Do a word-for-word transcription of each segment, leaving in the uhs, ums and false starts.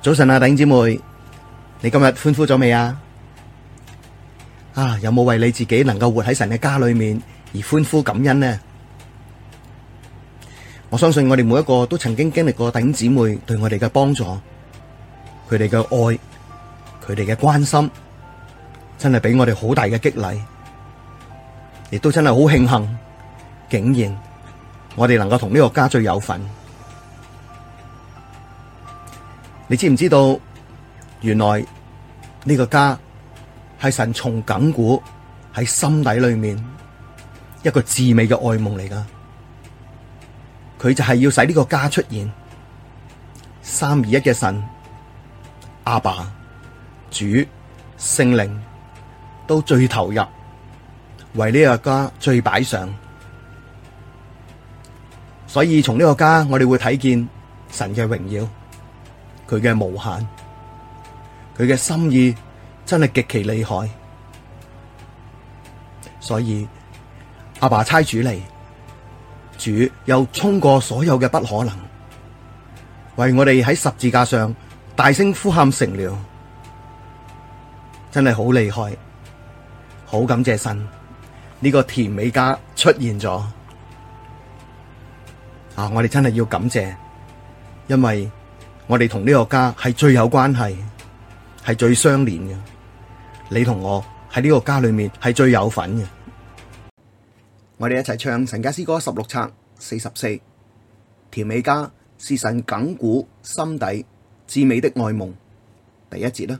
早晨啊，弟兄姊妹，你今日歡呼咗未啊？啊，有冇為你自己能夠活喺神嘅家裏面而歡呼感恩呢？我相信我哋每一個都曾經經歷過弟兄姊妹對我哋嘅幫助，佢哋嘅愛，佢哋嘅關心，真係俾我哋好大嘅激勵，亦都真係好慶幸，竟然我哋能夠同呢個家最有份。你知唔知道，原來呢個家係神從亙古喺心底裏面一個至美嘅愛夢嚟㗎。佢就係要使呢個家出現，三而一嘅神阿爸、主、聖靈都最投入，為呢個家最擺上。所以從呢個家，我哋會睇見神嘅榮耀。佢嘅無限，佢嘅心意真係極其厲害，所以阿爸差主嚟，主又衝過所有嘅不可能，為我哋喺十字架上大聲呼喊成了，真係好厲害，好感謝神，呢個甜美家出現咗啊！我哋真係要感謝，因為我哋同呢個家係最有關係，係最相連嘅。你同我喺呢個家裏面係最有份嘅。我哋一齊唱神家詩歌十六冊四十四，甜美家是神亙古心底至美的愛夢，第一節啦。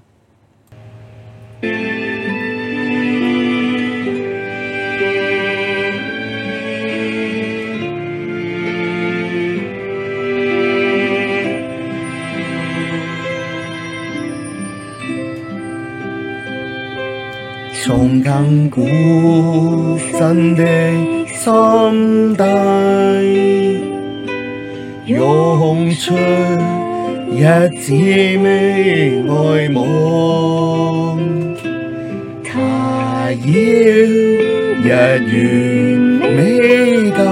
從亙古神的心底湧出一至美愛夢，他要一完美家，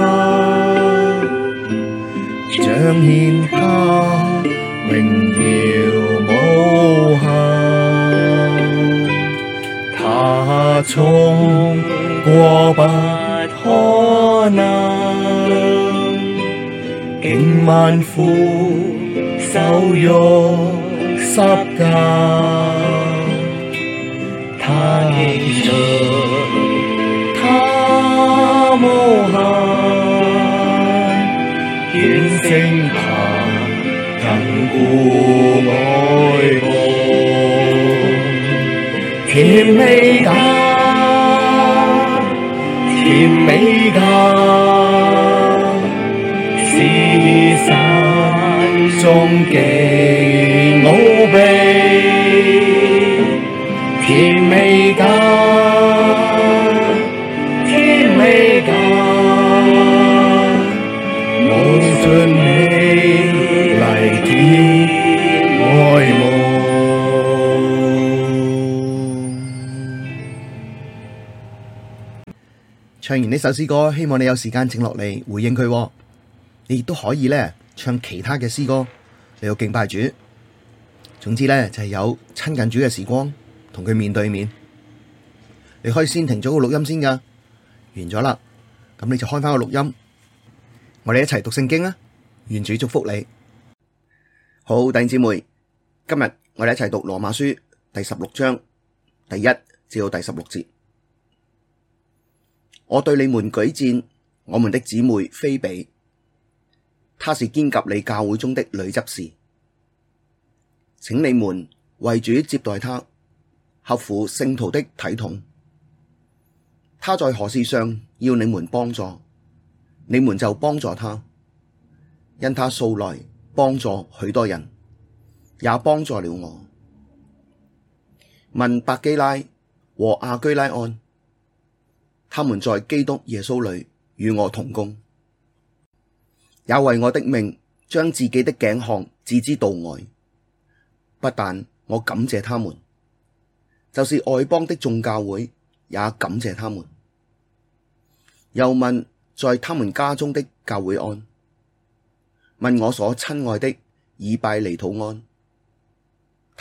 彰顯他榮耀無限。他衝過不可能，經萬苦受辱十架，他記出他無限，完成他亙古愛夢。甜美家，甜美家，是神終極奧祕。甜美家，甜美家，無盡美麗甜愛夢。唱完呢首詩歌，希望你有時間靜落嚟回應佢。你亦都可以咧唱其他嘅詩歌嚟到敬拜主。總之咧就係有親近主嘅時光，同佢面對面。你可以先停咗個錄音先噶，完咗啦，咁你就開翻個錄音，我哋一齊讀聖經啊！願主祝福你。好，弟兄姊妹，今日我哋一齊讀羅馬書第十六章第一至到第十六節。我對你們舉薦我們的姊妹菲比，她是堅革哩教會中的女執事，請你們為主接待她，合乎聖徒的體統。她在何事上要你們幫助，你們就幫助她，因她素來幫助許多人，也幫助了我。問百基拉和亞居拉安，他們在基督耶穌裡與我同工，也為我的命將自己的頸項置之度外。不但我感謝他們，就是外邦的眾教會也感謝他們。又問在他們家中的教會安，問我所親愛的以拜尼土安。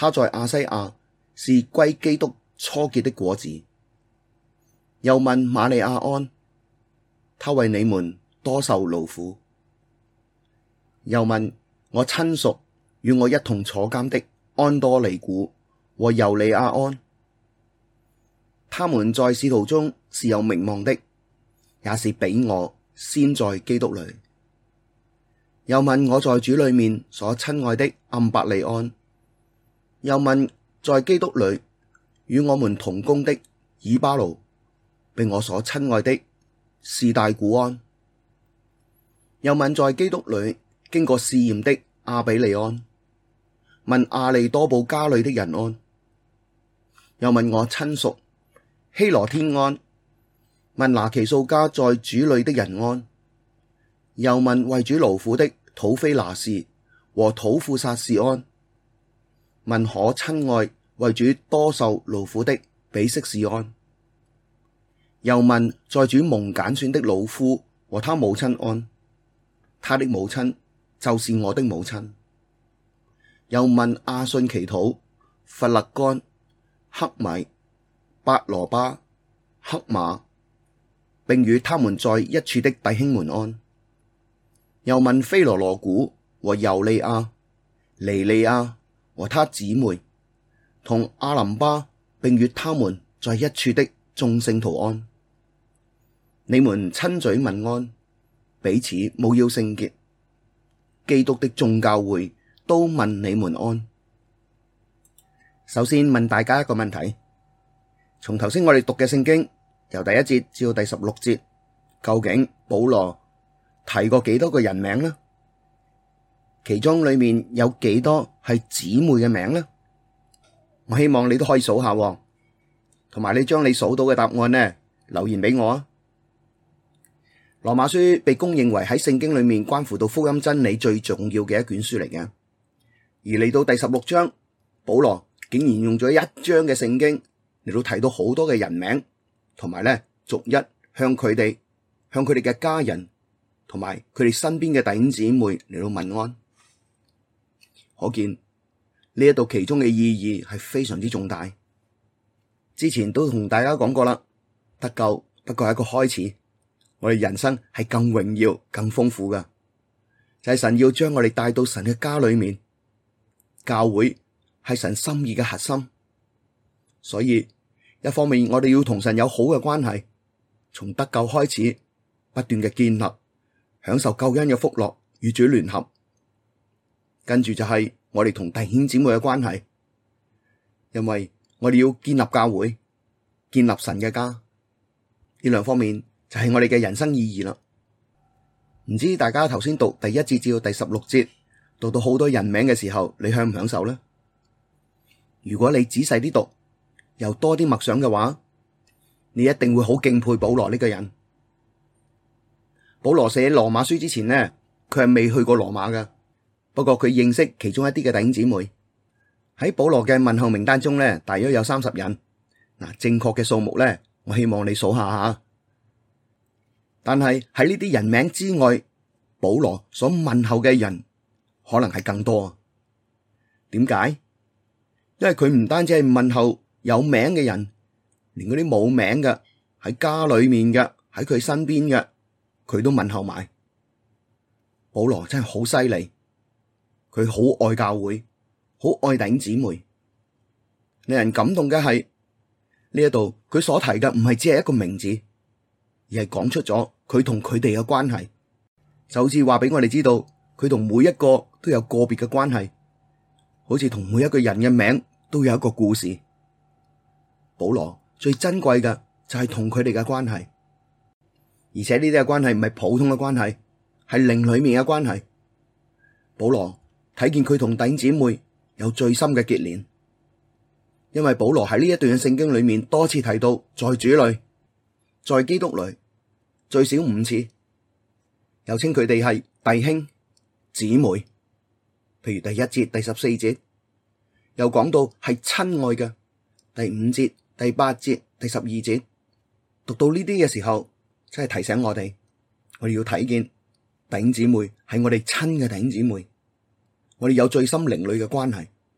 他在亞西亞是歸基督初結的果子。又問瑪利亞安，他為你們多受勞苦。又問我親屬與我一同坐監的安多尼古和猶尼亞安，他們在使徒中是有名望的，也是比我先在基督裡。又問我在主裡面所親愛的暗伯利安，又問在基督裡與我們同工的以巴奴，並我所親愛的士大古安。又問在基督裡經過試驗的亞比利安，問亞利多布家裡的人安。又問我親屬希羅天安，問拿其數家在主裡的人安。又問為主勞苦的土非拿士和土庫撒士安，問可親愛為主多受勞苦的比色士安。又問在主蒙揀選的魯孚和他母親安，他的母親就是我的母親。又問亞遜其土、弗勒干、克米、伯羅巴、克馬，並與他們在一處的弟兄們安。又問菲羅羅古和猶利亞、尼利亞和他姊妹，同阿林巴，並與他們在一處的眾聖徒安。你們親嘴問安，彼此務要聖潔。基督的眾教會都問你們安。首先問大家一個問題，從頭先我哋讀嘅聖經，由第一節至到第十六節，究竟保羅提過幾多個人名呢？其中裏面有幾多係姊妹嘅名呢？我希望你都可以數下，同埋你將你數到嘅答案呢，留言俾我啊！羅馬書被公認為喺聖經裏面關乎到福音真理最重要嘅一卷書嚟嘅，而嚟到第十六章，保羅竟然用咗一章嘅聖經嚟到提到好多嘅人名，同埋咧逐一向佢哋、向佢哋嘅家人，同埋佢哋身邊嘅弟兄姊妹嚟到問安。可見呢一度其中嘅意義係非常之重大。之前都同大家講過啦，得救不過係一個開始。我哋人生係更榮耀、更豐富噶，就係神要將我哋帶到神嘅家裏面，教會係神心意嘅核心。所以一方面我哋要同神有好嘅關係，從得救開始不斷嘅建立，享受救恩嘅福樂，與主聯合。跟住就係我哋同弟兄姊妹嘅關係，因為我哋要建立教會，建立神嘅家，呢兩方面就係我哋嘅人生意義啦。唔知大家頭先讀第一節至到第十六節，讀到好多人名嘅時候，你享唔享受呢？如果你仔細啲讀，又多啲默想嘅話，你一定會好敬佩保羅呢個人。保羅寫羅馬書之前呢，佢係未去過羅馬㗎，不過佢認識其中一啲嘅弟兄姊妹。喺保羅嘅問候名單中呢，大約有三十人。嗱，正確嘅數目呢，我希望你數下下。但係喺呢啲人名之外，保羅所問候嘅人可能係更多。點解？因為佢唔單止係問候有名嘅人，連嗰啲冇名嘅，喺家裏面嘅，喺佢身邊嘅，佢都問候埋。保羅真係好犀利，佢好愛教會，好愛弟兄姊妹。令人感動嘅係呢一度，佢所提嘅唔係只係一個名字，而係講出咗佢同佢哋嘅關係，就好似話俾我哋知道，佢同每一個都有個別嘅關係，好似同每一個人嘅名都有一個故事。保羅最珍貴嘅就係同佢哋嘅關係，而且呢啲嘅關係唔係普通嘅關係，係靈裏面嘅關係。保羅睇見佢同弟兄姊妹有最深嘅結連，因為保羅喺呢一段嘅聖經裏面多次提到在主裏，在基督裏，最少五次，又稱佢哋係弟兄姊妹。譬如第一節、第十四節，又講到係親愛嘅，第五節、第八節、第十二節，讀到呢啲嘅時候，真係提醒我哋，我哋要睇見弟兄姊妹係我哋親嘅弟兄姊妹，我哋有最深靈裡嘅關係，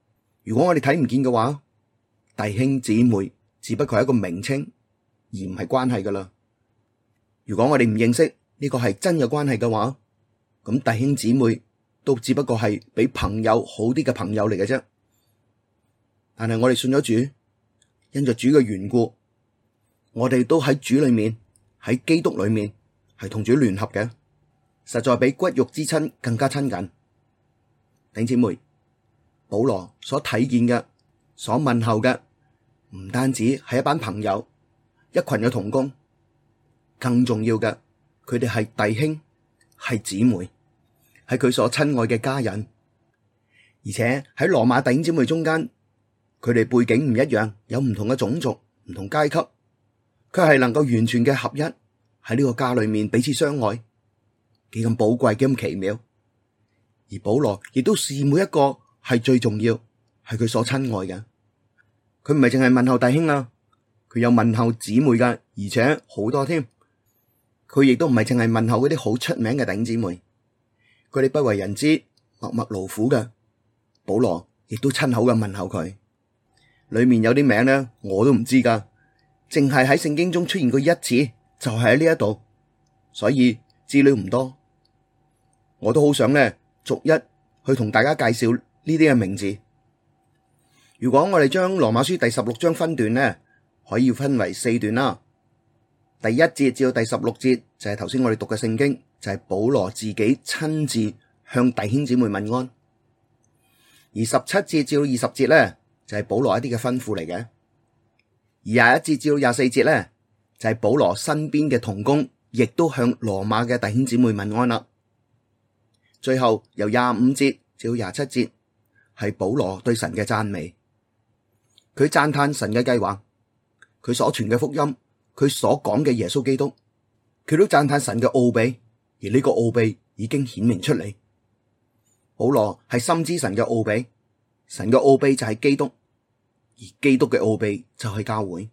如果我哋睇唔見嘅話，弟兄姊妹只不過係一個名稱，而唔係關係噶啦。如果我哋唔認識呢個係真嘅關係嘅話，咁弟兄姊妹都只不過係比朋友好啲嘅朋友嚟嘅啫。但係我哋信咗主，因着主嘅緣故，我哋都喺主裏面，喺基督裏面係同主聯合嘅，實在比骨肉之親更加親近。弟兄姊妹，保羅所睇見嘅，所問候嘅，唔單止係一班朋友，一群嘅同工，更重要嘅，佢哋係弟兄，係姊妹，係佢所親愛嘅家人。而且喺羅馬弟兄姊妹中間，佢哋背景唔一樣，有唔同嘅種族、唔同階級，佢係能夠完全嘅合一，喺呢個家裏面彼此相愛，幾咁寶貴，幾咁奇妙。而保羅亦都視每一個係最重要，係佢所親愛嘅。佢唔係淨係問候弟兄啊，佢有問候姊妹噶，而且好多添。佢亦都唔係淨係問候嗰啲好出名嘅弟兄姊妹，佢哋不為人知、默默勞苦嘅，保羅亦都親口嘅問候佢。裏面有啲名咧，我都唔知噶，淨係喺聖經中出現過一次，就係喺呢一度，所以資料唔多。我都好想咧，逐一去同大家介紹呢啲嘅名字。如果我哋將羅馬書第十六章分段咧，可以分為四段啦。第一節至到第十六節就係頭先我哋讀嘅聖經，就係保羅自己親自向弟兄姊妹問安。而十七節至到二十節咧，就係保羅一啲嘅吩咐嚟嘅。而廿一節至到廿四節咧，就係保羅身邊嘅同工，亦都向羅馬嘅弟兄姊妹問安啦。最後由廿五節至到廿七節，係保羅對神嘅讚美，佢讚嘆神嘅計劃，佢所傳嘅福音，佢所講嘅耶穌基督，佢都讚嘆神嘅奧秘，而呢個奧秘已經顯明出嚟。保羅係深知神嘅奧秘，神嘅奧秘就係基督，而基督嘅奧秘就係教會。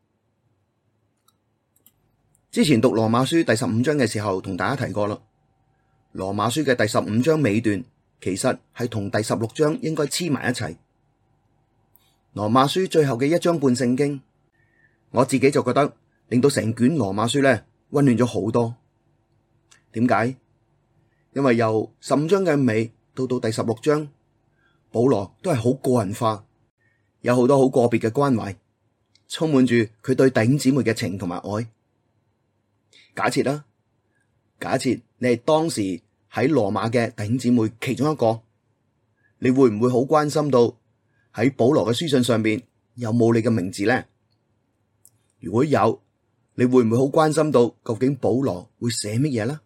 之前讀羅馬書第十五章嘅時候，同大家提過啦。羅馬書嘅第十五章尾段，其實係同第十六章應該黐埋一齊。羅馬書最後嘅一章半聖經，我自己就覺得令到成卷羅馬書咧溫暖咗好多。點解？因為由十五章嘅尾到到第十六章，保羅都係好個人化，有好多好個別嘅關懷，充滿住佢對弟兄姊妹嘅情同埋愛。假設啦，假設你係當時喺羅馬嘅弟兄姊妹其中一個，你會唔會好關心到喺保羅嘅書信上邊有冇你嘅名字呢？如果有，你會唔會好關心到究竟保羅會寫乜嘢呢？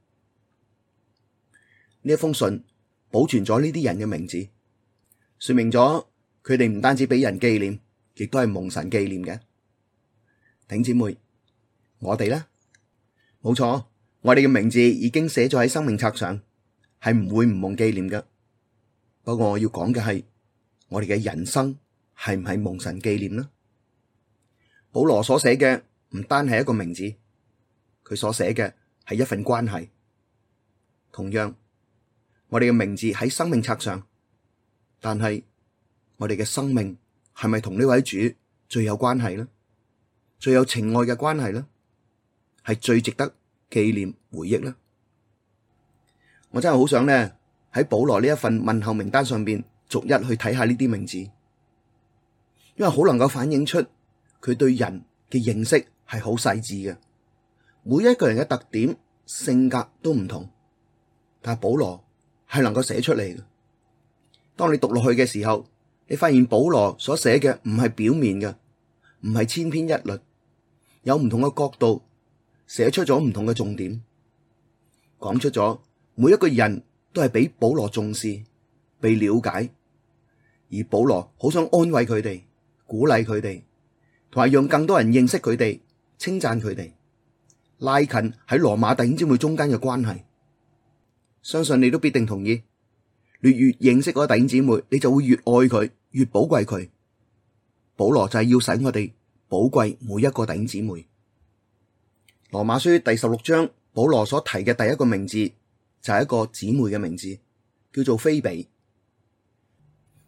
呢一封信保存咗呢啲人嘅名字，說明咗佢哋唔單止俾人紀念，亦都係蒙神紀念嘅。弟兄姊妹，我哋呢？冇錯，我哋嘅名字已經寫咗喺生命冊上，係唔會唔蒙紀念嘅。不過我要講嘅係，我哋嘅人生係唔係蒙神紀念呢？保羅所寫嘅唔單係一個名字，佢所寫嘅係一份關係。同樣，我哋嘅名字喺生命冊上，但係我哋嘅生命係咪同呢位主最有關係呢？最有情愛嘅關係呢？係最值得紀念回憶呢？我真係好想呢，喺保羅呢一份問候名單上邊逐一去睇下呢啲名字，因為好能夠反映出佢對人嘅認識係好細緻嘅。每一個人嘅特點、性格都唔同，但係保羅係能夠寫出嚟嘅。當你讀落去嘅時候，你發現保羅所寫嘅唔係表面嘅，唔係千篇一律，有唔同嘅角度，寫出咗唔同嘅重點，講出咗每一個人都係俾保羅重視、被了解，而保羅好想安慰佢哋、鼓勵佢哋，同埋讓更多人認識佢哋、稱讚佢哋，拉近喺羅馬弟兄姊妹中間嘅關係。相信你都必定同意，你越認識嗰個弟兄姊妹，你就會越愛佢、越寶貴佢。保羅就係要使我哋寶貴每一個弟兄姊妹。羅馬書第十六章，保羅所提嘅第一個名字就係一個姊妹嘅名字，叫做菲比。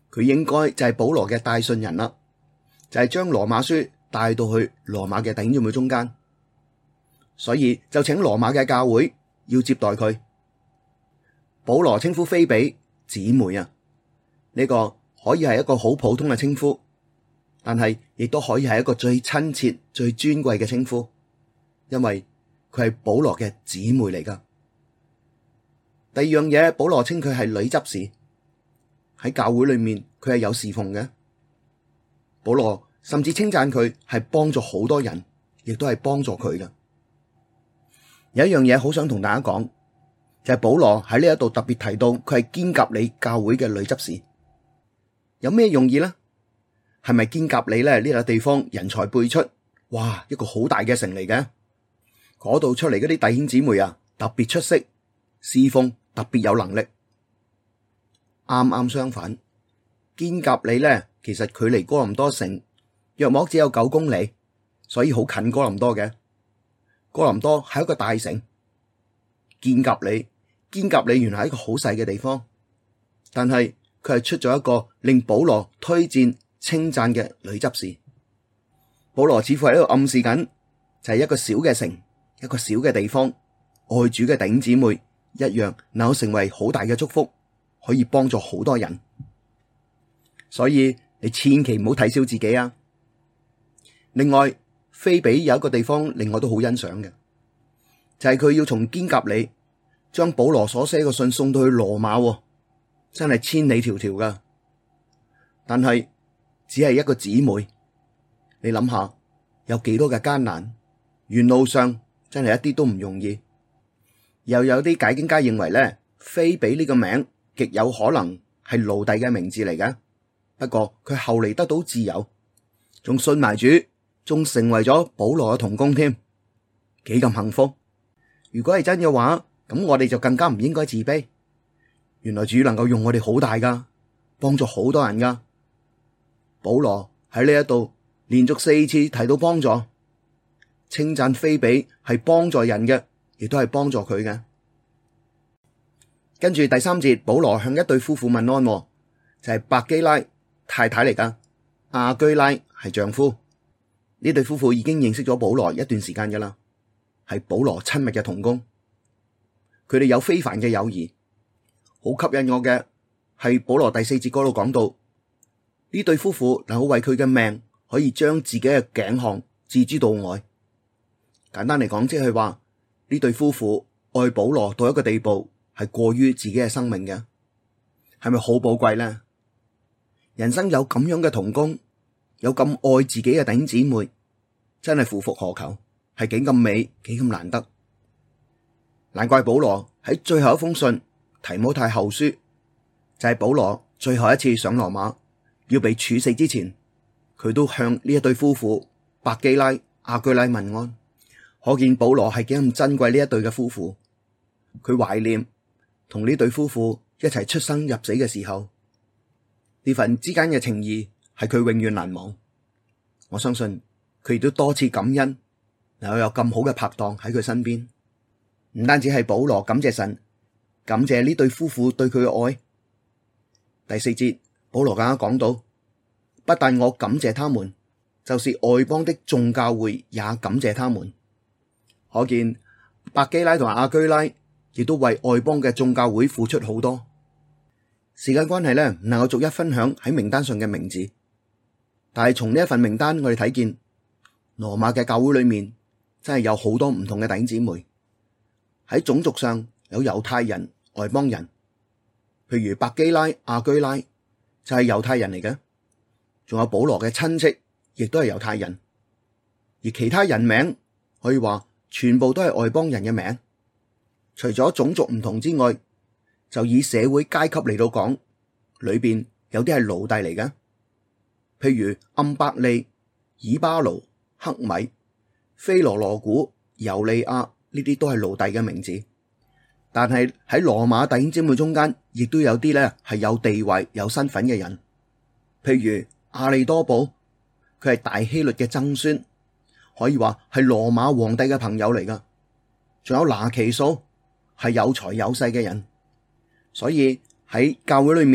佢應該就係保羅嘅帶信人啦，就係將羅馬書帶到去羅馬嘅弟兄姊妹中間，所以就請羅馬嘅教會要接待佢。保羅稱呼菲比姊妹啊，呢個可以係一個好普通嘅稱呼，但係亦都可以係一個最親切、最尊貴嘅稱呼，因為佢係保羅嘅姊妹嚟噶。第二樣嘢，保羅稱佢係女執事，喺教會裏面佢係有侍奉嘅。保羅甚至稱讚佢係幫助好多人，亦都係幫助佢嘅。有一樣嘢好想同大家講，就係保羅喺呢一度特別提到佢係堅革哩教會嘅女執事，有咩用意呢？係咪堅革哩咧？呢個地方人才輩出，哇，一個好大嘅城嚟嘅，嗰度出嚟嗰啲弟兄姊妹啊，特別出色，侍奉特別有能力。啱啱相反，堅革哩咧，其實距離哥林多城約莫只有九公里，所以好近哥林多嘅。哥林多係一個大城，堅革哩，堅革哩原來係一個好細嘅地方，但係佢係出咗一個令保羅推薦稱讚嘅女執事。保羅似乎喺度暗示緊，就係一個小嘅城，一個小嘅地方，愛主嘅弟兄姊妹一樣能夠成為好大嘅祝福，可以幫助好多人。所以你千祈唔好睇小自己啊！另外，菲比有一個地方令我都好欣賞嘅，就係佢要從堅革哩將保羅所寫嘅信送到去羅馬，真係千里迢迢噶。但係只係一個姊妹，你諗下有幾多嘅艱難，沿路上真係一啲都唔容易。又有啲解經家認為咧，菲比呢個名極有可能係奴隸嘅名字嚟嘅，不過佢後嚟得到自由，仲信埋主，仲成為咗保羅嘅同工添，幾咁幸福。如果係真嘅話，咁我哋就更加唔應該自卑。原來主能夠用我哋好大噶，幫助好多人噶。保羅喺呢一度連續四次提到幫助，稱讚菲比係幫助人嘅，亦都係幫助佢嘅。跟住第三節，保羅向一對夫婦問安，就係百基拉太太嚟噶，亞居拉係丈夫。呢對夫婦已經認識咗保羅一段時間噶啦，係保羅親密嘅同工。佢哋有非凡嘅友誼，好吸引我嘅係保羅第四節嗰度講到，呢對夫婦能夠為佢嘅命可以將自己嘅頸項置諸度外。簡單嚟講，即係話呢對夫婦愛保羅到一個地步，係過於自己嘅生命嘅，係咪好寶貴呢？人生有咁樣嘅同工，有咁愛自己嘅弟兄姊妹，真係夫復何求，係幾咁美，幾咁難得。難怪保羅喺最後一封信提摩太後書，就係保羅最後一次上羅馬要被處死之前，佢都向呢一對夫婦百基拉、亞居拉問安。可見保羅係幾咁珍貴呢一對嘅夫婦，佢懷念同呢對夫婦一齊出生入死嘅時候，呢份之間嘅情誼係佢永遠難忘。我相信佢亦都多次感恩能夠有咁好嘅拍檔喺佢身邊。唔單止係保羅感謝神，感謝呢對夫婦對佢嘅愛。第四節保羅更加講到，不但我感謝他們，就是外邦的眾教會也感謝他們。可見百基拉同亞居拉亦都為外邦嘅眾教會付出好多。時間關係咧，唔能夠逐一分享喺名單上嘅名字，但係從呢一份名單我哋睇見羅馬嘅教會裏面真係有好多唔同嘅弟兄姊妹。喺種族上有猶太人、外邦人，譬如百基拉、亞居拉就係猶太人嚟嘅，仲有保羅嘅親戚亦都係猶太人，而其他人名可以話全部都係外邦人嘅名。除咗種族唔同之外，就以社會階級嚟到講，裏邊有啲係奴隸嚟嘅，譬如暗伯利、以巴奴、克米、菲羅羅古、猶利亞，呢啲都係奴隸嘅名字。但係喺羅馬弟兄姊妹中間，亦都有啲咧係有地位、有身份嘅人，譬如亞利多寶，佢係大希律嘅曾孫，可以話係羅馬皇帝嘅朋友嚟噶。仲有拿其數，係有財有勢嘅人。所以喺教會裏面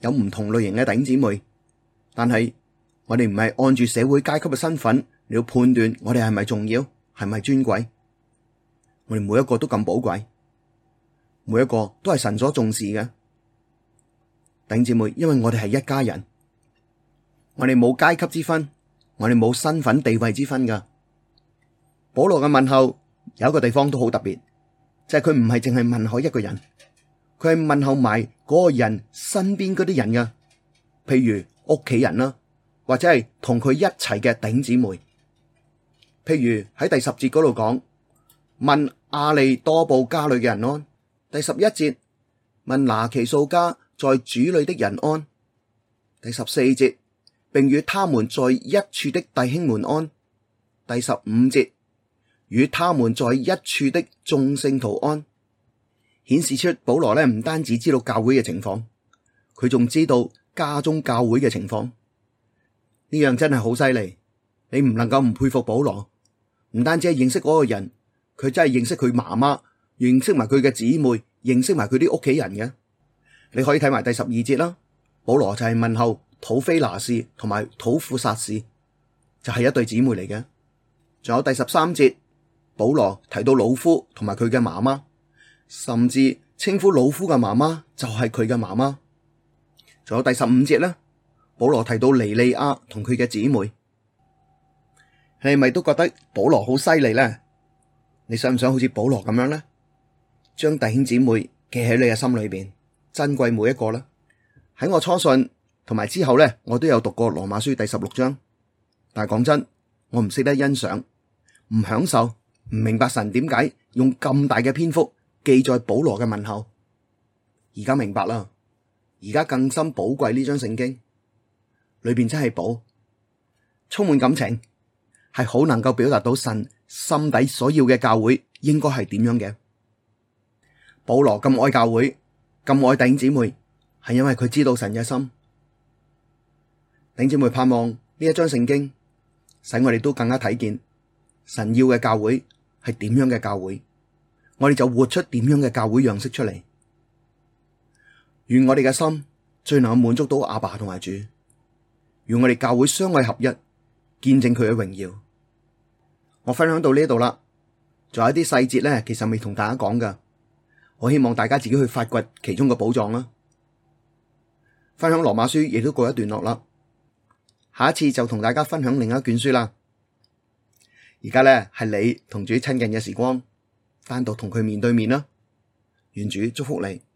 有唔同類型嘅弟兄姊妹，但係我哋唔係按住社會階級嘅身份嚟到判斷我哋係咪重要，係咪尊貴。我哋每一個都咁寶貴，每一個都係神所重視嘅弟兄姊妹，因為我哋係一家人，我哋冇階級之分，我哋冇身份地位之分噶。保羅嘅問候有一個地方都好特別，就係佢唔係淨係問候一個人，佢係問候埋嗰個人身邊嗰啲人噶，譬如屋企人啦，或者係同佢一齊嘅弟兄姊妹。譬如喺第十節嗰度講，問亞利多布家裏嘅人安。第十一節問拿其數家在主裏的人安。第十四節並與他們在一處的弟兄們安。第十五節與他們在一處的眾聖徒安。顯示出保羅呢唔單止知道教會嘅情況，佢仲知道家中教會嘅情況。呢樣真係好犀利，你唔能夠唔佩服保羅。唔單止係認識嗰個人，佢真係認識佢媽媽，認識埋佢嘅姊妹，認識埋佢啲屋企人嘅。你可以睇埋第十二節啦。保羅就係問候土非拿士同埋土庫撒士，就係一對姊妹嚟嘅。仲有第十三節，保羅提到魯孚同埋佢嘅媽媽，甚至稱呼魯孚嘅媽媽就係佢嘅媽媽。仲有第十五節咧，保羅提到尼利亞同佢嘅姊妹。你係咪都覺得保羅好犀利咧？你想唔想好似保羅咁樣咧？將弟兄姊妹記喺你嘅心裏邊，珍貴每一個啦。喺我初信同埋之後咧，我都有讀過羅馬書第十六章，但係講真，我唔識得欣賞，唔享受，唔明白神點解用咁大嘅篇幅記載保羅嘅問候。而家明白啦，而家更深寶貴呢張聖經裏邊真係寶，充滿感情，係好能夠表達到神心底所要嘅教會應該係點樣嘅。保羅咁愛教會，咁愛弟兄姊妹，係因為佢知道神嘅心。弟兄姊妹，盼望呢一張聖經使我哋都更加睇見神要嘅教會係點樣嘅教會，我哋就活出點樣嘅教會樣式出嚟。願我哋嘅心最能夠滿足到阿爸同埋主，願我哋教會相愛合一，見證佢嘅榮耀。我分享到呢度啦，仲有一啲細節咧，其實未同大家講噶，我希望大家自己去發掘其中嘅寶藏啦。分享羅馬書亦都告一段落啦，下一次就同大家分享另一卷書啦。而家咧係你同主親近嘅時光，單獨同佢面對面啦。願主祝福你。